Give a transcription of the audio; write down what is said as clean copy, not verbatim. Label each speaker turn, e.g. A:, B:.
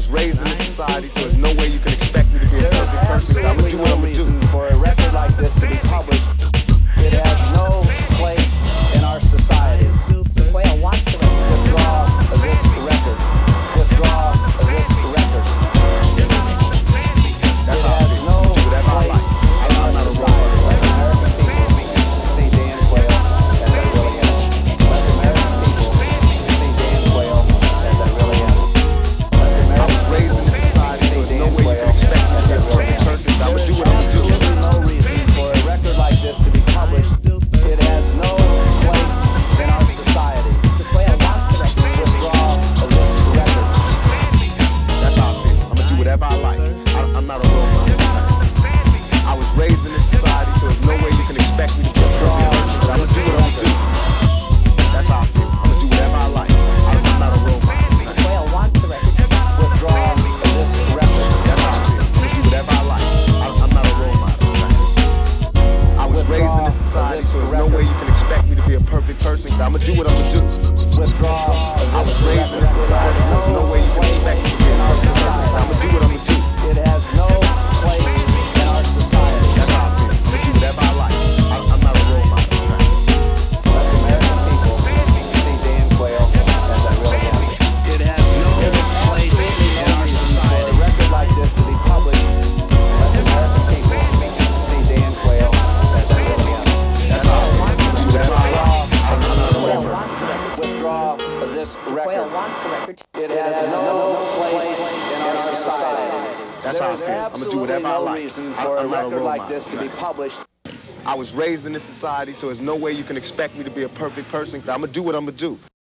A: was raised in this society, so there's no way you can expect me to be a perfect person. I'ma do what I'ma do.
B: For a record like this to be published, it has no place in our society.
C: Quail wants to
B: Withdraw of this record. Withdraw of this record.
A: That's
B: It
A: how I
B: has
A: feel.
B: no
A: Do whatever I
B: place
A: like.
B: in our
A: I'm not a
B: society. Let the American people see Dan Quayle as they really am. Let the American people see Dan Quayle as they really am. Let the
A: I was
B: American
A: raised in this society, so there's no way you can expect me to be a perfect person. I'ma do what I'ma do.
B: Absolutely no reason for a record like this to be published. It has no place in our society.
C: Quail wants to
B: Withdraw of this record.
A: That's how I feel. I'ma do whatever I like. I'm not a role model. I was raised in this society, so there's no way you can expect me to be a perfect person. I'ma do what I'ma do. That's how I feel. I'ma do whatever I like. I'm not a role model.
C: Quail wants the record.
B: Withdraw of this record.
A: That's how I feel. I'ma do whatever I like. I'm not a role model. I was raised in this society, so there's no way you can expect me to be a perfect person. I'ma do what I'ma do.
B: Withdraw of
A: I
B: this
A: was raised in this society, so there's no way you can expect me to be a perfect person. I'ma do what I'ma do.
B: It has no place in our society.
A: That's how I feel. I'ma do whatever I like. I'm not a role model.
B: Let the American people see Dan Quayle as I really am.
D: It has no place in our
B: For
D: society.
B: a record like this to be published, let the American people see Dan Quayle as I really am.
A: That's how I feel. I'ma do whatever I like. I'm not a role
C: Quail
A: model.
C: wants the record.
B: Withdraw of this
C: Quail
B: record.
C: wants the record.
B: It has no place in our society.
A: That's how I
B: There's
A: feel. I'ma do
B: absolutely
A: whatever I
B: no
A: like.
B: reason for a
A: I'm not a
B: record
A: role
B: like
A: model.
B: this to be published.
A: I was raised in this society, so there's no way you can expect me to be a perfect person. I'ma do what I'ma do.